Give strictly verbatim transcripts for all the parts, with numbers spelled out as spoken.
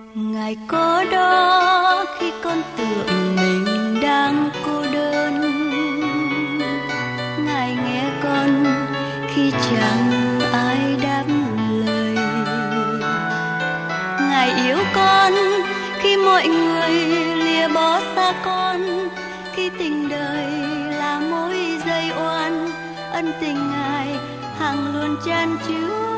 Ngài có đó khi con tưởng mình đang cô đơn, Ngài nghe con khi chẳng ai đáp lời, Ngài yêu con khi mọi người lìa bỏ xa con, khi tình đời là mối dây oan, ân tình Ngài hằng luôn chan chứa.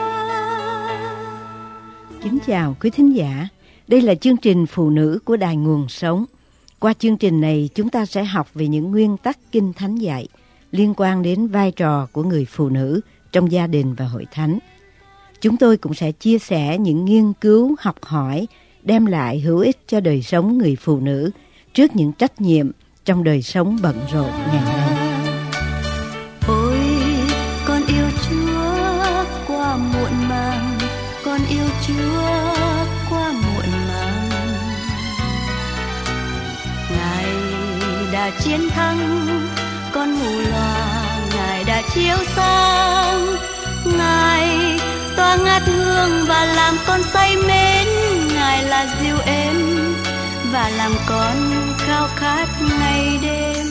Kính chào quý thính giả, đây là chương trình Phụ nữ của Đài Nguồn Sống. Qua chương trình này chúng ta sẽ học về những nguyên tắc Kinh Thánh dạy liên quan đến vai trò của người phụ nữ trong gia đình và hội thánh. Chúng tôi cũng sẽ chia sẻ những nghiên cứu học hỏi đem lại hữu ích cho đời sống người phụ nữ trước những trách nhiệm trong đời sống bận rộn ngày nay. Ôi, con yêu Chúa qua muộn màng, con yêu Chúa qua muộn màng. Ngài đã chiến thắng con mù loà, Ngài đã chiếu sáng, Ngài tỏa ngát hương và làm con say mến, Ngài là dịu êm và làm con khao khát ngày đêm.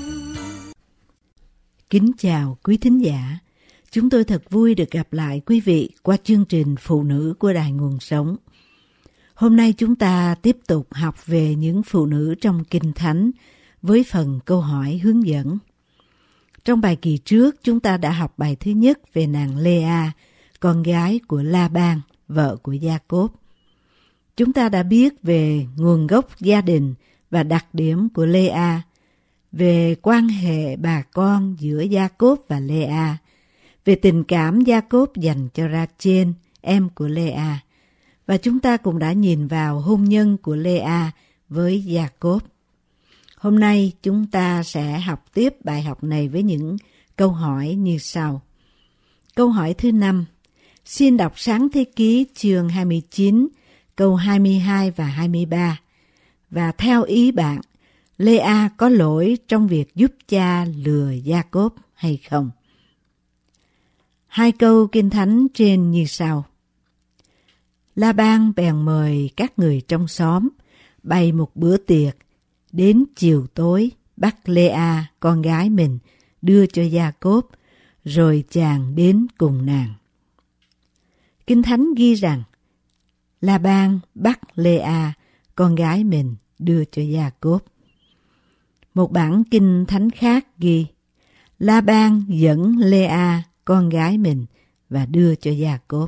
Kính chào quý thính giả, chúng tôi thật vui được gặp lại quý vị qua chương trình Phụ nữ của Đài Nguồn Sống. Hôm nay chúng ta tiếp tục học về những phụ nữ trong Kinh Thánh với phần câu hỏi hướng dẫn. Trong bài kỳ trước chúng ta đã học bài thứ nhất về nàng Lê-a, con gái của La-ban, vợ của Gia-cốp. Chúng ta đã biết về nguồn gốc gia đình và đặc điểm của Lê-a, về quan hệ bà con giữa Gia-cốp và Lê-a, về tình cảm Gia-cốp dành cho Ra-chên, em của Lê-a, và chúng ta cũng đã nhìn vào hôn nhân của Lê-a với Gia-cốp. Hôm nay chúng ta sẽ học tiếp bài học này với những câu hỏi như sau. Câu hỏi thứ năm, xin đọc Sáng Thế Ký chương hai mươi chín, câu hai mươi hai và hai mươi ba. Và theo ý bạn, Lê-a có lỗi trong việc giúp cha lừa Gia-cốp hay không? Hai câu Kinh Thánh trên như sau. La-ban bèn mời các người trong xóm bày một bữa tiệc, đến chiều tối bắt Lê-a con gái mình đưa cho Gia-cốp, rồi chàng đến cùng nàng. Kinh Thánh ghi rằng La-ban bắt Lê-a con gái mình đưa cho Gia-cốp. Một bản Kinh Thánh khác ghi La-ban dẫn Lê-a con gái mình và đưa cho Gia-cốp.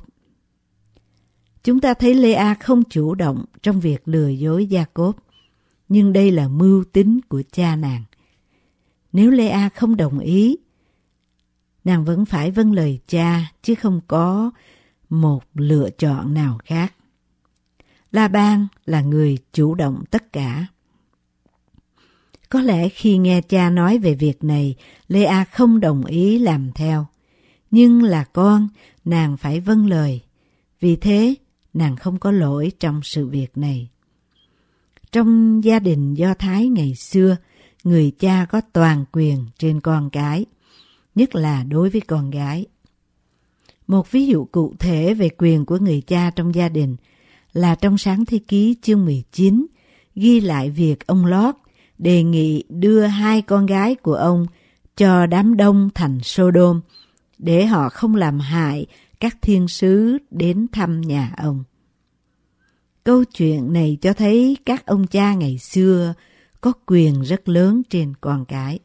Chúng ta thấy Lê-a không chủ động trong việc lừa dối Gia-cốp, nhưng đây là mưu tính của cha nàng. Nếu Lê-a không đồng ý, nàng vẫn phải vâng lời cha chứ không có một lựa chọn nào khác. La-ban là người chủ động tất cả. Có lẽ khi nghe cha nói về việc này, Lê-a không đồng ý làm theo. Nhưng là con, nàng phải vâng lời. Vì thế, nàng không có lỗi trong sự việc này. Trong gia đình Do Thái ngày xưa, người cha có toàn quyền trên con cái, nhất là đối với con gái. Một ví dụ cụ thể về quyền của người cha trong gia đình là trong Sáng Thế Ký chương mười chín, ghi lại việc ông Lót đề nghị đưa hai con gái của ông cho đám đông thành Sodom để họ không làm hại các thiên sứ đến thăm nhà ông. Câu chuyện này cho thấy các ông cha ngày xưa có quyền rất lớn trên con cái.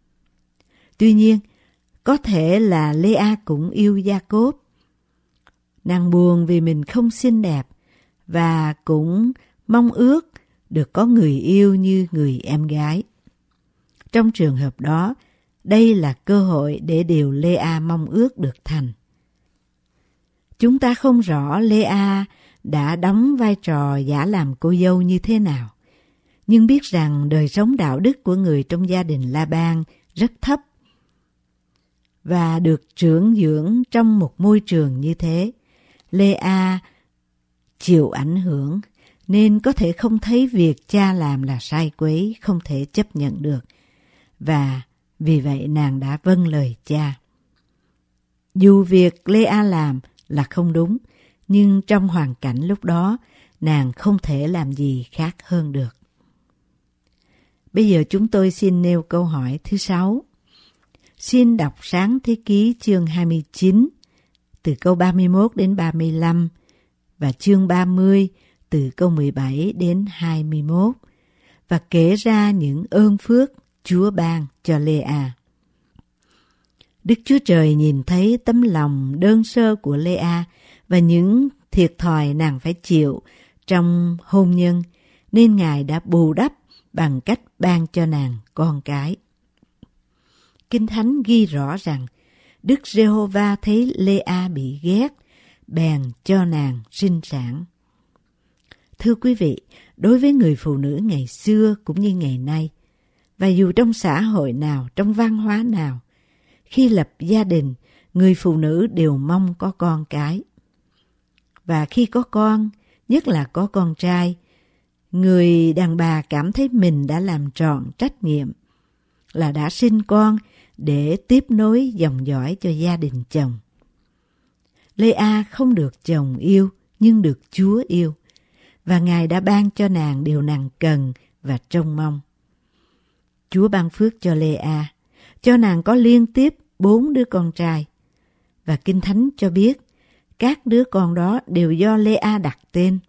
Tuy nhiên, có thể là Lê-a cũng yêu Gia-cốp. Nàng buồn vì mình không xinh đẹp và cũng mong ước được có người yêu như người em gái. Trong trường hợp đó, đây là cơ hội để điều Lê-a mong ước được thành. Chúng ta không rõ Lê-a đã đóng vai trò giả làm cô dâu như thế nào, nhưng biết rằng đời sống đạo đức của người trong gia đình La-ban rất thấp và được trưởng dưỡng trong một môi trường như thế. Lê-a chịu ảnh hưởng nên có thể không thấy việc cha làm là sai quấy, không thể chấp nhận được, và vì vậy nàng đã vâng lời cha. Dù việc Lê-a làm là không đúng, nhưng trong hoàn cảnh lúc đó, nàng không thể làm gì khác hơn được. Bây giờ chúng tôi xin nêu câu hỏi thứ sáu. Xin đọc Sáng Thế Ký chương hai mươi chín, từ câu ba mươi mốt đến ba mươi lăm, và chương ba mươi, từ câu mười bảy đến hai mươi mốt, và kể ra những ơn phước Chúa ban cho Lê-a. Đức Chúa Trời nhìn thấy tấm lòng đơn sơ của Lê-a và những thiệt thòi nàng phải chịu trong hôn nhân, nên Ngài đã bù đắp bằng cách ban cho nàng con cái. Kinh Thánh ghi rõ rằng Đức Giê-hô-va thấy Lê-a bị ghét, bèn cho nàng sinh sản. Thưa quý vị, đối với người phụ nữ ngày xưa cũng như ngày nay, và dù trong xã hội nào, trong văn hóa nào, khi lập gia đình, người phụ nữ đều mong có con cái. Và khi có con, nhất là có con trai, người đàn bà cảm thấy mình đã làm tròn trách nhiệm, là đã sinh con để tiếp nối dòng dõi cho gia đình chồng. Lê-a không được chồng yêu, nhưng được Chúa yêu, và Ngài đã ban cho nàng điều nàng cần và trông mong. Chúa ban phước cho Lê-a, cho nàng có liên tiếp bốn đứa con trai, và Kinh Thánh cho biết các đứa con đó đều do Lê-a đặt tên.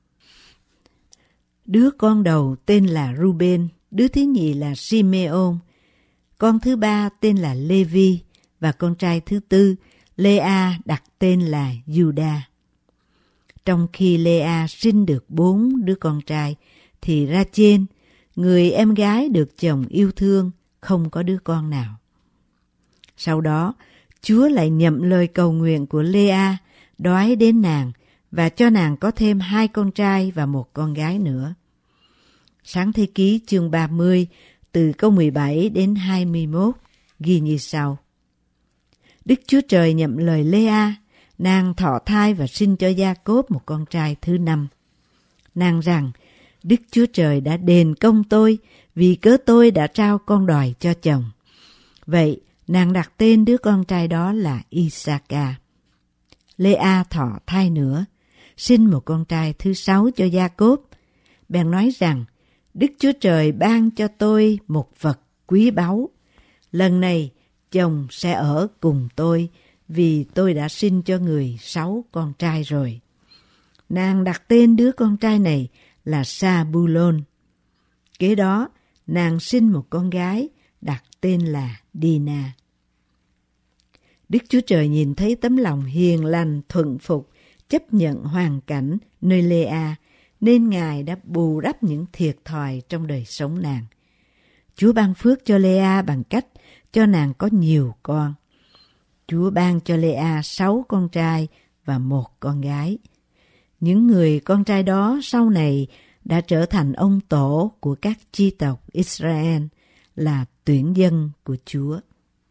Đứa con đầu tên là Ruben, đứa thứ nhì là Simeon, con thứ ba tên là Lê-vi, và con trai thứ tư Lê-a đặt tên là Juda. Trong khi Lê-a sinh được bốn đứa con trai, thì Ra-chên, người em gái được chồng yêu thương, không có đứa con nào. Sau đó, Chúa lại nhậm lời cầu nguyện của Lê-a, đói đến nàng và cho nàng có thêm hai con trai và một con gái nữa. Sáng Thế Ký chương ba mươi, từ câu mười bảy đến hai mươi mốt, ghi như sau. Đức Chúa Trời nhậm lời Lê-a, nàng thọ thai và sinh cho Gia-cốp một con trai thứ năm. Nàng rằng, Đức Chúa Trời đã đền công tôi vì cớ tôi đã trao con đòi cho chồng. Vậy, nàng đặt tên đứa con trai đó là I-sa-ca. Lê-a thọ thai nữa, sinh một con trai thứ sáu cho Gia-cốp. Bèn nói rằng, Đức Chúa Trời ban cho tôi một vật quý báu. Lần này, chồng sẽ ở cùng tôi vì tôi đã sinh cho người sáu con trai rồi. Nàng đặt tên đứa con trai này là Sa-bu-lôn. Kế đó, nàng sinh một con gái đặt tên là Đi-na. Đức Chúa Trời nhìn thấy tấm lòng hiền lành, thuận phục, chấp nhận hoàn cảnh nơi Lê-a, nên Ngài đã bù đắp những thiệt thòi trong đời sống nàng. Chúa ban phước cho Lê-a bằng cách cho nàng có nhiều con. Chúa ban cho Lê-a sáu con trai và một con gái. Những người con trai đó sau này đã trở thành ông tổ của các chi tộc Israel, là tuyển dân của Chúa.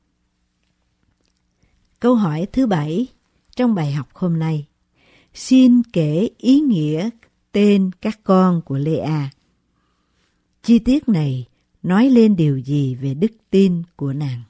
Câu hỏi thứ bảy trong bài học hôm nay. Xin kể ý nghĩa tên các con của Lê-a. Chi tiết này nói lên điều gì về đức tin của nàng?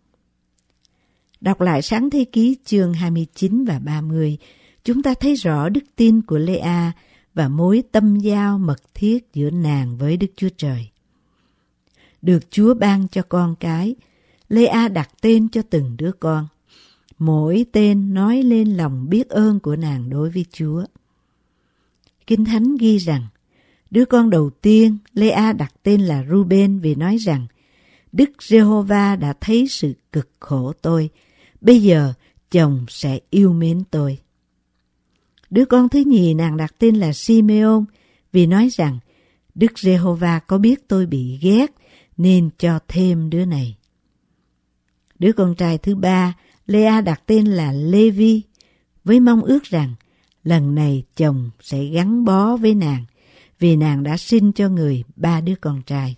Đọc lại Sáng Thế Ký chương hai mươi chín và ba mươi, chúng ta thấy rõ đức tin của Lê-a và mối tâm giao mật thiết giữa nàng với Đức Chúa Trời. Được Chúa ban cho con cái, Lê-a đặt tên cho từng đứa con. Mỗi tên nói lên lòng biết ơn của nàng đối với Chúa. Kinh Thánh ghi rằng, đứa con đầu tiên Lê-a đặt tên là Ruben vì nói rằng, Đức Giê-hô-va đã thấy sự cực khổ tôi, bây giờ chồng sẽ yêu mến tôi. Đứa con thứ nhì nàng đặt tên là Simeon vì nói rằng, Đức Giê-hô-va có biết tôi bị ghét nên cho thêm đứa này. Đứa con trai thứ ba Lê-a đặt tên là Lê-vi với mong ước rằng lần này chồng sẽ gắn bó với nàng vì nàng đã sinh cho người ba đứa con trai.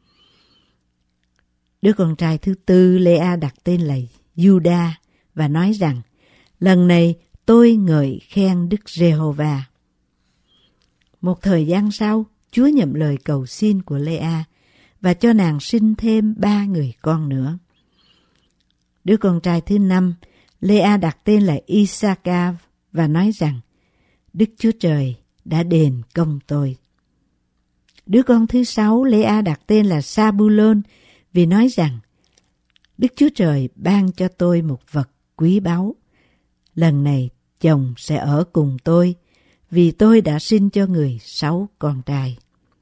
Đứa con trai thứ tư Lê-a đặt tên là Juda và nói rằng lần này tôi ngợi khen Đức Giê-hô-va. Một thời gian sau, Chúa nhậm lời cầu xin của Lê-a và cho nàng sinh thêm ba người con nữa. Đứa con trai thứ năm, Lê-a đặt tên là I-sa-ca và nói rằng Đức Chúa Trời đã đền công tôi. Đứa con thứ sáu, Lea đặt tên là Sa-bu-lôn vì nói rằng Đức Chúa Trời ban cho tôi một vật quý báu. Lần này chồng sẽ ở cùng tôi vì tôi đã sinh cho người sáu con trai.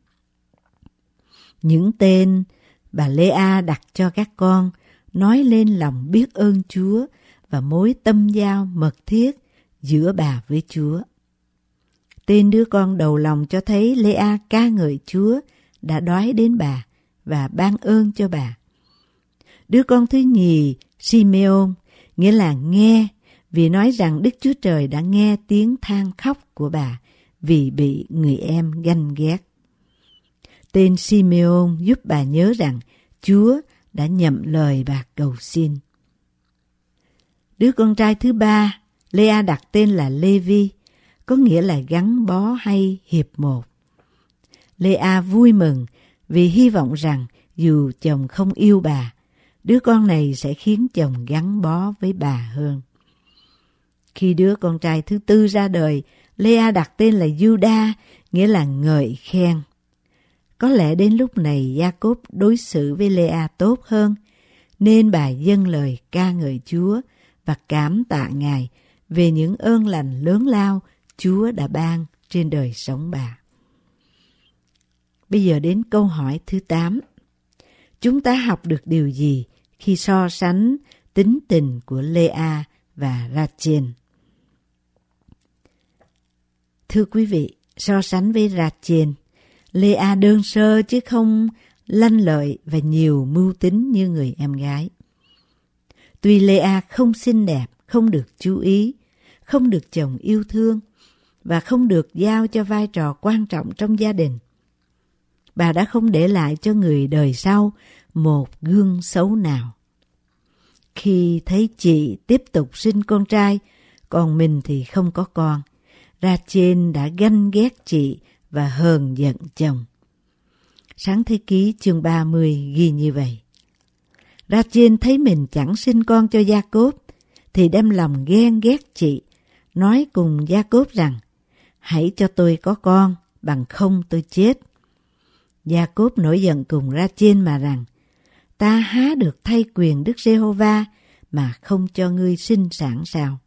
Những tên bà Lea đặt cho các con nói lên lòng biết ơn Chúa và mối tâm giao mật thiết giữa bà với Chúa. Tên đứa con đầu lòng cho thấy Lea ca ngợi Chúa đã đói đến bà và ban ơn cho bà. Đứa con thứ nhì, Simeon, nghĩa là nghe, vì nói rằng Đức Chúa Trời đã nghe tiếng than khóc của bà vì bị người em ganh ghét. Tên Simeon giúp bà nhớ rằng Chúa đã nhậm lời bà cầu xin. Đứa con trai thứ ba, Lea đặt tên là Lê-vi, có nghĩa là gắn bó hay hiệp một. Lea vui mừng vì hy vọng rằng dù chồng không yêu bà, đứa con này sẽ khiến chồng gắn bó với bà hơn. Khi đứa con trai thứ tư ra đời, Lea đặt tên là Giu-đa, nghĩa là ngợi khen. Có lẽ đến lúc này Gia-cốp đối xử với Lea tốt hơn, nên bà dâng lời ca ngợi Chúa và cảm tạ Ngài về những ơn lành lớn lao Chúa đã ban trên đời sống bà. Bây giờ đến câu hỏi thứ tám. Chúng ta học được điều gì khi so sánh tính tình của Lea và Rachel? Thưa quý vị, so sánh với Rachel, Lea đơn sơ chứ không lanh lợi và nhiều mưu tính như người em gái. Tuy Lea không xinh đẹp, không được chú ý, không được chồng yêu thương và không được giao cho vai trò quan trọng trong gia đình, bà đã không để lại cho người đời sau một gương xấu nào. Khi thấy chị tiếp tục sinh con trai, còn mình thì không có con, Rachel đã ganh ghét chị và hờn giận chồng. Sáng thế ký chương ba mươi ghi như vậy. Rachel thấy mình chẳng sinh con cho Gia-cốp thì đem lòng ghen ghét chị, nói cùng Gia-cốp rằng hãy cho tôi có con, bằng không tôi chết. Gia-cốp nổi giận cùng Rachel mà rằng ta há được thay quyền Đức Giê-hô-va mà không cho ngươi sinh sản sao?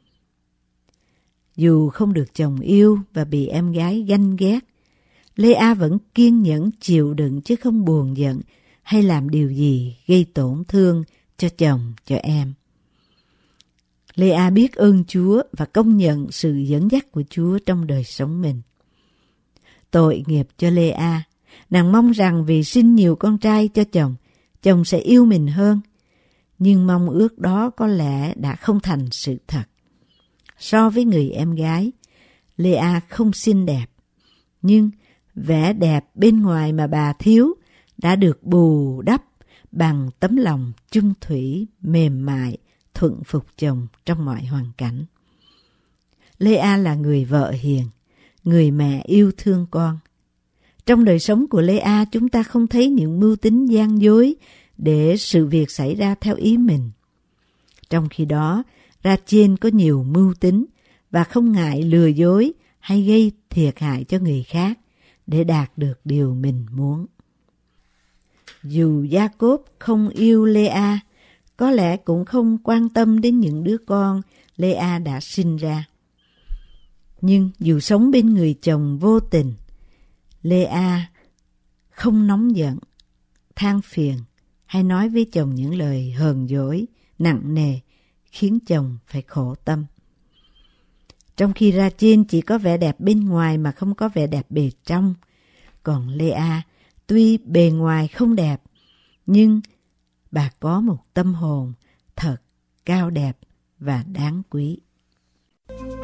Dù không được chồng yêu và bị em gái ganh ghét, Lea vẫn kiên nhẫn chịu đựng chứ không buồn giận hay làm điều gì gây tổn thương cho chồng, cho em. Lea biết ơn Chúa và công nhận sự dẫn dắt của Chúa trong đời sống mình. Tội nghiệp cho Lea, nàng mong rằng vì sinh nhiều con trai cho chồng, chồng sẽ yêu mình hơn. Nhưng mong ước đó có lẽ đã không thành sự thật. So với người em gái, Lea không xinh đẹp, nhưng vẻ đẹp bên ngoài mà bà thiếu đã được bù đắp bằng tấm lòng chung thủy, mềm mại, thuận phục chồng trong mọi hoàn cảnh. Lea là người vợ hiền, người mẹ yêu thương con. Trong đời sống của Lea, chúng ta không thấy những mưu tính gian dối để sự việc xảy ra theo ý mình. Trong khi đó, Rachel có nhiều mưu tính và không ngại lừa dối hay gây thiệt hại cho người khác để đạt được điều mình muốn. Dù Gia-cốp không yêu Lea, có lẽ cũng không quan tâm đến những đứa con Lea đã sinh ra. Nhưng dù sống bên người chồng vô tình, Lea không nóng giận, than phiền hay nói với chồng những lời hờn dỗi, nặng nề, khiến chồng phải khổ tâm. Trong khi Rachel chỉ có vẻ đẹp bên ngoài mà không có vẻ đẹp bề trong, còn Lea tuy bề ngoài không đẹp, nhưng bà có một tâm hồn thật cao đẹp và đáng quý.